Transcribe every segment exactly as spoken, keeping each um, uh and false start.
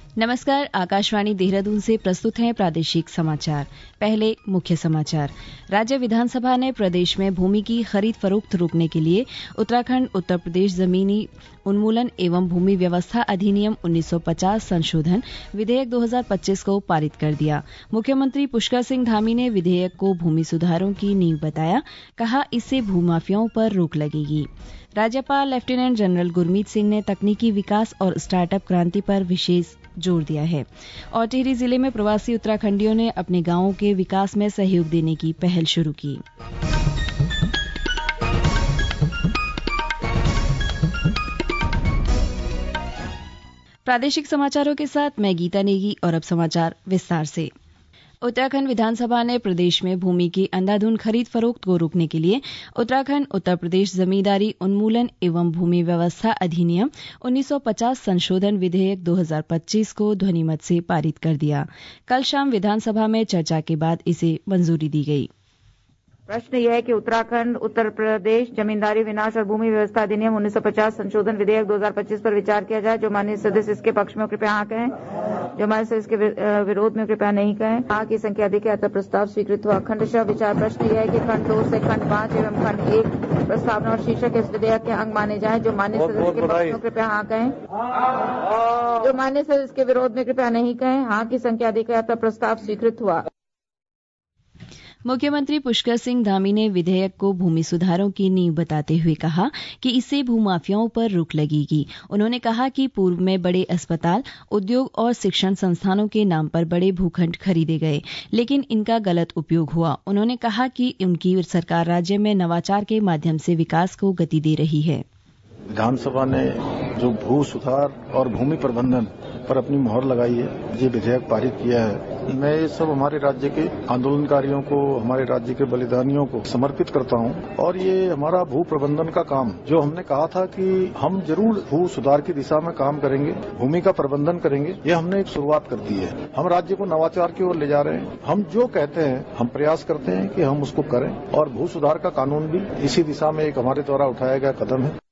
नमस्कार, आकाशवाणी देहरादून से प्रस्तुत हैं प्रादेशिक समाचार। पहले मुख्य समाचार। राज्य विधानसभा ने प्रदेश में भूमि की खरीद फरोख्त रोकने के लिए उत्तराखंड उत्तर प्रदेश जमीनी उन्मूलन एवं भूमि व्यवस्था अधिनियम उन्नीस सौ पचास संशोधन विधेयक दो हज़ार पच्चीस को पारित कर दिया। मुख्यमंत्री पुष्कर सिंह धामी ने विधेयक को भूमि सुधारों की नींव बताया, कहा इससे भूमाफियाओं पर रोक लगेगी। राज्यपाल लेफ्टिनेंट जनरल गुरमीत सिंह ने तकनीकी विकास और स्टार्टअप क्रांति पर विशेष जोर दिया है और टिहरी जिले में प्रवासी उत्तराखंडियों ने अपने गांवों के विकास में सहयोग देने की पहल शुरू की। प्रादेशिक समाचारों के साथ मैं गीता नेगी और अब समाचार विस्तार से। उत्तराखंड विधानसभा ने प्रदेश में भूमि की अंधाधुंध खरीद फरोख्त को रोकने के लिए उत्तराखंड उत्तर प्रदेश जमींदारी उन्मूलन एवं भूमि व्यवस्था अधिनियम उन्नीस सौ पचास संशोधन विधेयक दो हज़ार पच्चीस को ध्वनिमत से पारित कर दिया। कल शाम विधानसभा में चर्चा के बाद इसे मंजूरी दी गई। प्रश्न यह है कि उत्तराखंड उत्तर प्रदेश जमींदारी विनाश और भूमि व्यवस्था अधिनियम उन्नीस सौ पचास संशोधन विधेयक दो हज़ार पच्चीस पर विचार किया जाए। जो माननीय सदस्य इसके पक्ष में कृपया हाँ कहें, जो माननीय सदस्य इसके विरोध में कृपया नहीं कहें। हाँ की संख्या अधिक है, अतः प्रस्ताव स्वीकृत हुआ। खंडशः विचार। प्रश्न यह है कि खंड दो से खंड पांच एवं खंड एक प्रस्तावना और शीर्षक इस विधेयक के अंग माने जाए। जो माननीय सदस्य के पक्ष में कृपया हाँ कहें, जो माननीय सदस्य इसके विरोध में कृपया नहीं कहें। हाँ की संख्या अधिक है, अतः प्रस्ताव स्वीकृत हुआ। मुख्यमंत्री पुष्कर सिंह धामी ने विधेयक को भूमि सुधारों की नींव बताते हुए कहा कि इससे भूमाफियाओं पर रोक लगेगी। उन्होंने कहा कि पूर्व में बड़े अस्पताल, उद्योग और शिक्षण संस्थानों के नाम पर बड़े भूखंड खरीदे गए, लेकिन इनका गलत उपयोग हुआ। उन्होंने कहा कि उनकी सरकार राज्य में नवाचार के माध्यम से विकास को गति दे रही है। विधानसभा ने जो भू सुधार और भूमि प्रबंधन पर अपनी मोहर लगाई है, ये विधेयक पारित किया है, मैं ये सब हमारे राज्य के आंदोलनकारियों को, हमारे राज्य के बलिदानियों को समर्पित करता हूं। और ये हमारा भू प्रबंधन का काम, जो हमने कहा था कि हम जरूर भू सुधार की दिशा में काम करेंगे, भूमि का प्रबंधन करेंगे, ये हमने एक शुरुआत कर दी है। हम राज्य को नवाचार की ओर ले जा रहे हैं। हम जो कहते हैं, हम प्रयास करते हैं कि हम उसको करें, और भू सुधार का कानून भी इसी दिशा में एक हमारे द्वारा उठाया गया कदम है।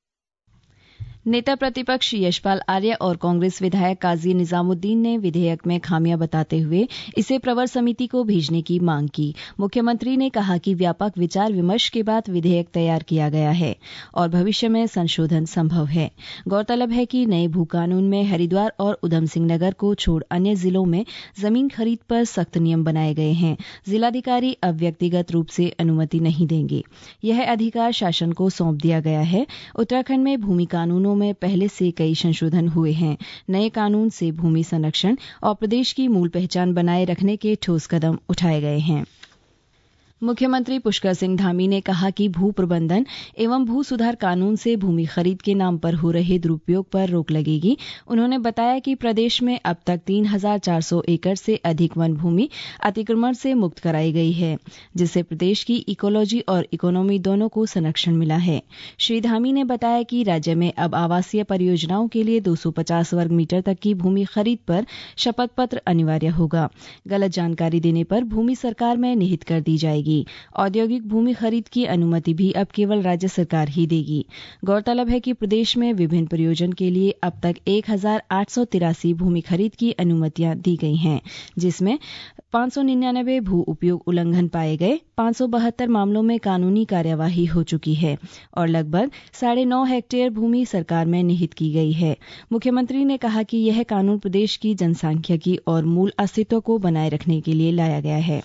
नेता प्रतिपक्ष यशपाल आर्य और कांग्रेस विधायक काजी निजामुद्दीन ने विधेयक में खामियां बताते हुए इसे प्रवर समिति को भेजने की मांग की। मुख्यमंत्री ने कहा कि व्यापक विचार विमर्श के बाद विधेयक तैयार किया गया है और भविष्य में संशोधन संभव है। गौरतलब है कि नए भू कानून में हरिद्वार और उधम सिंह नगर को छोड़ अन्य जिलों में जमीन खरीद पर सख्त नियम बनाए गए हैं। जिलाधिकारी अब व्यक्तिगत रूप से अनुमति नहीं देंगे। यह अधिकार शासन को सौंप दिया गया है। उत्तराखंड में भूमि कानूनों में पहले से कई संशोधन हुए हैं। नए कानून से भूमि संरक्षण और प्रदेश की मूल पहचान बनाए रखने के ठोस कदम उठाए गए हैं। मुख्यमंत्री पुष्कर सिंह धामी ने कहा कि भू प्रबंधन एवं भू सुधार कानून से भूमि खरीद के नाम पर हो रहे दुरुपयोग पर रोक लगेगी। उन्होंने बताया कि प्रदेश में अब तक तीन हजार चार सौ एकड़ से अधिक वन भूमि अतिक्रमण से मुक्त कराई गई है, जिससे प्रदेश की इकोलॉजी और इकोनॉमी दोनों को संरक्षण मिला है। श्री धामी ने बताया कि राज्य में अब आवासीय परियोजनाओं के लिए दो सौ पचास वर्ग मीटर तक की भूमि खरीद पर शपथ पत्र अनिवार्य होगा। गलत जानकारी देने पर भूमि सरकार में निहित कर दी जाएगी। औद्योगिक भूमि खरीद की अनुमति भी अब केवल राज्य सरकार ही देगी। गौरतलब है कि प्रदेश में विभिन्न प्रयोजन के लिए अब तक एक हजार आठ सौ तिरासी भूमि खरीद की अनुमतियां दी गई हैं, जिसमें पांच सौ निन्यानवे भू उपयोग उल्लंघन पाए गए, पांच सौ बहत्तर मामलों में कानूनी कार्यवाही हो चुकी है और लगभग साढ़े नौ हेक्टेयर भूमि सरकार में निहित की गई है। मुख्यमंत्री ने कहा कि यह कानून प्रदेश की जनसांख्यिकी और मूल अस्तित्व को बनाए रखने के लिए लाया गया है।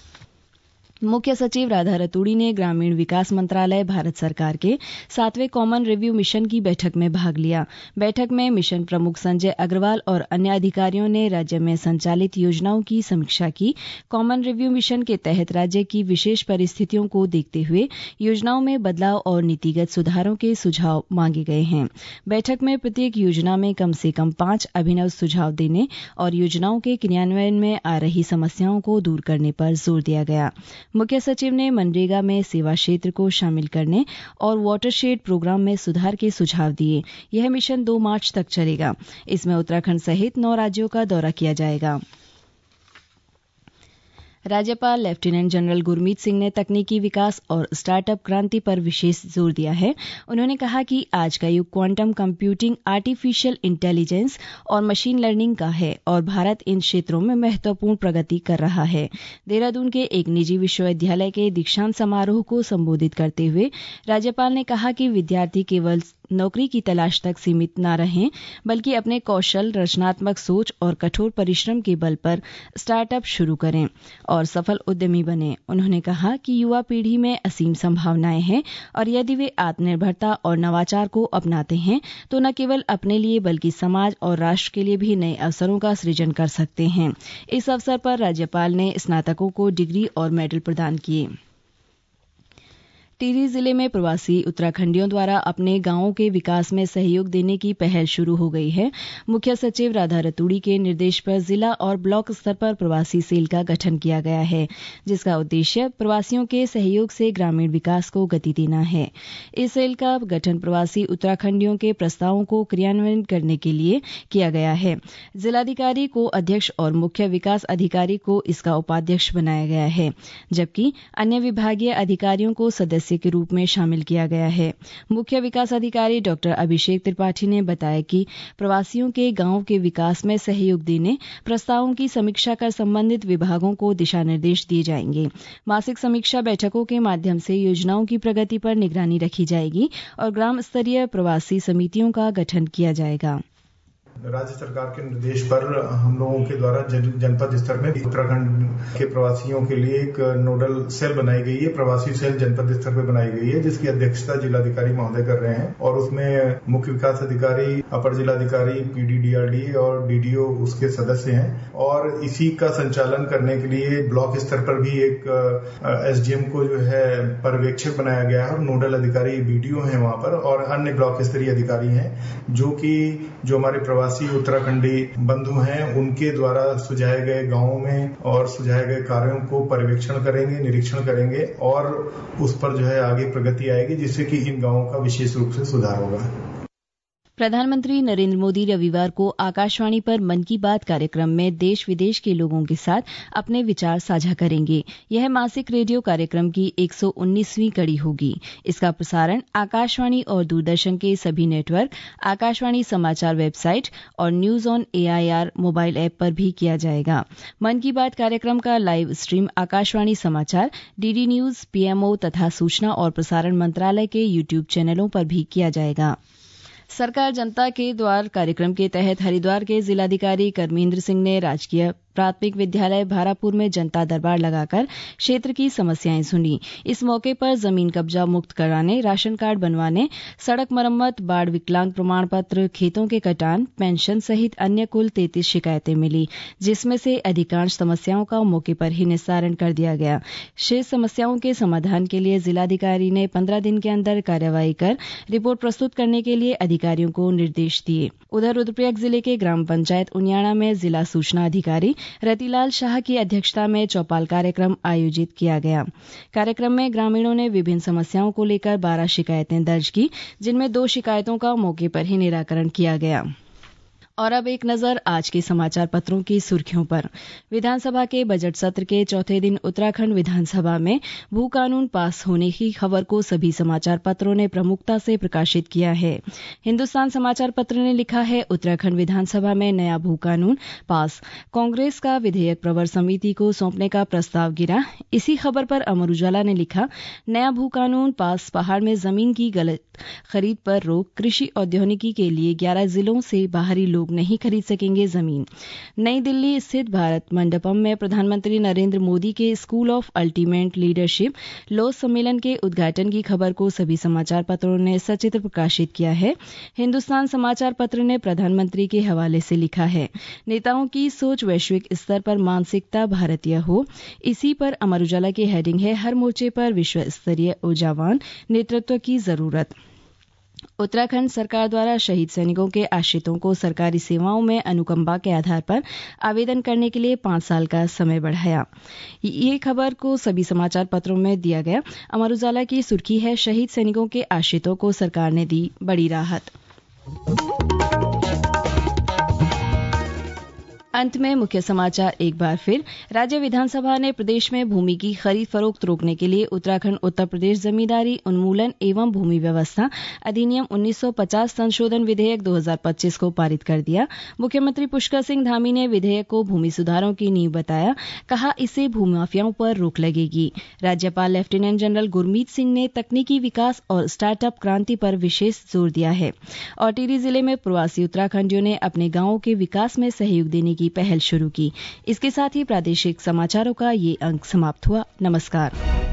मुख्य सचिव राधा रतूड़ी ने ग्रामीण विकास मंत्रालय भारत सरकार के सातवें कॉमन रिव्यू मिशन की बैठक में भाग लिया। बैठक में मिशन प्रमुख संजय अग्रवाल और अन्य अधिकारियों ने राज्य में संचालित योजनाओं की समीक्षा की। कॉमन रिव्यू मिशन के तहत राज्य की विशेष परिस्थितियों को देखते हुए योजनाओं में बदलाव और नीतिगत सुधारों के सुझाव मांगे गए हैं। बैठक में प्रत्येक योजना में कम से कम पांच अभिनव सुझाव देने और योजनाओं के क्रियान्वयन में आ रही समस्याओं को दूर करने पर जोर दिया गया। मुख्य सचिव ने मनरेगा में सेवा क्षेत्र को शामिल करने और वाटरशेड प्रोग्राम में सुधार के सुझाव दिए। यह मिशन दो मार्च तक चलेगा। इसमें उत्तराखंड सहित नौ राज्यों का दौरा किया जाएगा। राज्यपाल लेफ्टिनेंट जनरल गुरमीत सिंह ने तकनीकी विकास और स्टार्टअप क्रांति पर विशेष जोर दिया है। उन्होंने कहा कि आज का युग क्वांटम कंप्यूटिंग, आर्टिफिशियल इंटेलिजेंस और मशीन लर्निंग का है और भारत इन क्षेत्रों में महत्वपूर्ण प्रगति कर रहा है। देहरादून के एक निजी विश्वविद्यालय के दीक्षांत समारोह को संबोधित करते हुए राज्यपाल ने कहा कि विद्यार्थी केवल नौकरी की तलाश तक सीमित न रहें, बल्कि अपने कौशल, रचनात्मक सोच और कठोर परिश्रम के बल पर स्टार्टअप शुरू करें और सफल उद्यमी बने। उन्होंने कहा कि युवा पीढ़ी में असीम संभावनाएं हैं और यदि वे आत्मनिर्भरता और नवाचार को अपनाते हैं तो न केवल अपने लिए बल्कि समाज और राष्ट्र के लिए भी नए अवसरों का सृजन कर सकते हैं। इस अवसर पर राज्यपाल ने स्नातकों को डिग्री और मेडल प्रदान किए। टिहरी जिले में प्रवासी उत्तराखंडियों द्वारा अपने गांवों के विकास में सहयोग देने की पहल शुरू हो गई है। मुख्य सचिव राधा रतूड़ी के निर्देश पर जिला और ब्लॉक स्तर पर प्रवासी सेल का गठन किया गया है, जिसका उद्देश्य प्रवासियों के सहयोग से ग्रामीण विकास को गति देना है। इस सेल का गठन प्रवासी उत्तराखंडियों के प्रस्तावों को क्रियान्वयन करने के लिए किया गया है। जिलाधिकारी को अध्यक्ष और मुख्य विकास अधिकारी को इसका उपाध्यक्ष बनाया गया है, जबकि अन्य विभागीय अधिकारियों को सदस्य के रूप में शामिल किया गया है। मुख्य विकास अधिकारी डॉक्टर अभिषेक त्रिपाठी ने बताया कि प्रवासियों के गांव के विकास में सहयोग देने प्रस्तावों की समीक्षा कर संबंधित विभागों को दिशा निर्देश दिए जाएंगे। मासिक समीक्षा बैठकों के माध्यम से योजनाओं की प्रगति पर निगरानी रखी जाएगी और ग्राम स्तरीय प्रवासी समितियों का गठन किया जाएगा। राज्य सरकार के निर्देश पर हम लोगों के द्वारा जनपद स्तर में उत्तराखंड के प्रवासियों के लिए एक नोडल सेल बनाई गई है। प्रवासी सेल जनपद स्तर पर बनाई गई है, जिसकी अध्यक्षता जिलाधिकारी महोदय कर रहे हैं और उसमें मुख्य विकास अधिकारी, अपर जिलाधिकारी, पीडीडीआरडी और डीडीओ उसके सदस्य हैं। और इसी का संचालन करने के लिए ब्लॉक स्तर पर भी एक एसडीएम को जो है पर्यवेक्षक बनाया गया है और नोडल अधिकारी बीडीओ हैं वहां पर और अन्य ब्लॉक स्तरीय अधिकारी हैं, जो कि जो हमारे प्रवासी उत्तराखंडी बंधु हैं उनके द्वारा सुझाए गए गांवों में और सुझाए गए कार्यों को पर्यवेक्षण करेंगे, निरीक्षण करेंगे और उस पर जो है आगे प्रगति आएगी, जिससे कि इन गांवों का विशेष रूप से सुधार होगा। प्रधानमंत्री नरेंद्र मोदी रविवार को आकाशवाणी पर मन की बात कार्यक्रम में देश विदेश के लोगों के साथ अपने विचार साझा करेंगे। यह मासिक रेडियो कार्यक्रम की एक सौ उन्नीसवीं कड़ी होगी। इसका प्रसारण आकाशवाणी और दूरदर्शन के सभी नेटवर्क, आकाशवाणी समाचार वेबसाइट और news on AIR mobile app पर भी किया जाएगा। मन की बात कार्यक्रम का लाइव स्ट्रीम आकाशवाणी समाचार, डीडी न्यूज, पीएमओ तथा सूचना और प्रसारण मंत्रालय के यूट्यूब चैनलों पर भी किया जाएगा। सरकार जनता के द्वार कार्यक्रम के तहत हरिद्वार के जिलाधिकारी कर्मेंद्र सिंह ने राजकीय प्राथमिक विद्यालय भारापुर में जनता दरबार लगाकर क्षेत्र की समस्याएं सुनी। इस मौके पर जमीन कब्जा मुक्त कराने, राशन कार्ड बनवाने, सड़क मरम्मत, बाढ़ विकलांग प्रमाण पत्र, खेतों के कटान, पेंशन सहित अन्य कुल तैंतीस शिकायतें मिली, जिसमें से अधिकांश समस्याओं का मौके पर ही निस्तारण कर दिया गया। शेष समस्याओं के समाधान के लिए जिलाधिकारी ने पंद्रह दिन के अंदर कार्यवाही कर रिपोर्ट प्रस्तुत करने के लिए अधिकारियों को निर्देश दिए। उधर रुद्रप्रयाग जिले के ग्राम पंचायत उनियाणा में जिला सूचना अधिकारी रतिलाल शाह की अध्यक्षता में चौपाल कार्यक्रम आयोजित किया गया। कार्यक्रम में ग्रामीणों ने विभिन्न समस्याओं को लेकर बारह शिकायतें दर्ज की, जिनमें दो शिकायतों का मौके पर ही निराकरण किया गया। और अब एक नजर आज के समाचार पत्रों की सुर्खियों पर। विधानसभा के बजट सत्र के चौथे दिन उत्तराखंड विधानसभा में भू कानून पास होने की खबर को सभी समाचार पत्रों ने प्रमुखता से प्रकाशित किया है। हिन्दुस्तान समाचार पत्र ने लिखा है, उत्तराखंड विधानसभा में नया भू कानून पास, कांग्रेस का विधेयक प्रवर समिति को सौंपने का प्रस्ताव गिरा। इसी खबर पर अमर उजाला ने लिखा, नया भू कानून पास, पहाड़ में जमीन की गलत खरीद पर रोक, कृषि औद्योगिकी के लिए ग्यारह जिलों से बाहरी लोग नहीं खरीद सकेंगे जमीन। नई दिल्ली स्थित भारत मंडपम में प्रधानमंत्री नरेंद्र मोदी के स्कूल ऑफ अल्टीमेट लीडरशिप लॉ सम्मेलन के उद्घाटन की खबर को सभी समाचार पत्रों ने सचित्र प्रकाशित किया है। हिन्दुस्तान समाचार पत्र ने प्रधानमंत्री के हवाले से लिखा है, नेताओं की सोच वैश्विक स्तर पर मानसिकता भारतीय हो। इसी पर अमर उजाला की हेडिंग है, हर मोर्चे पर विश्व स्तरीय ऊर्जावान नेतृत्व की जरूरत। उत्तराखंड सरकार द्वारा शहीद सैनिकों के आश्रितों को सरकारी सेवाओं में अनुकंपा के आधार पर आवेदन करने के लिए पांच साल का समय बढ़ाया। ये खबर को सभी समाचार पत्रों में दिया गया। अमर उजाला की सुर्खी है, शहीद सैनिकों के आश्रितों को सरकार ने दी बड़ी राहत। अंत में मुख्य समाचार एक बार फिर। राज्य विधानसभा ने प्रदेश में भूमि की खरीद फरोख्त रोकने के लिए उत्तराखंड उत्तर प्रदेश जमींदारी उन्मूलन एवं भूमि व्यवस्था अधिनियम उन्नीस सौ पचास संशोधन विधेयक दो हज़ार पच्चीस को पारित कर दिया। मुख्यमंत्री पुष्कर सिंह धामी ने विधेयक को भूमि सुधारों की नींव बताया। कहा, इससे भूमाफियाओं पर रोक लगेगी। राज्यपाल लेफ्टिनेंट जनरल गुरमीत सिंह ने तकनीकी विकास और स्टार्टअप क्रांति पर विशेष जोर दिया है। और टिहरी जिले में प्रवासी उत्तराखंडियों ने अपने गांवों के विकास में सहयोग देने की पहल शुरू की। इसके साथ ही प्रादेशिक समाचारों का ये अंक समाप्त हुआ। नमस्कार।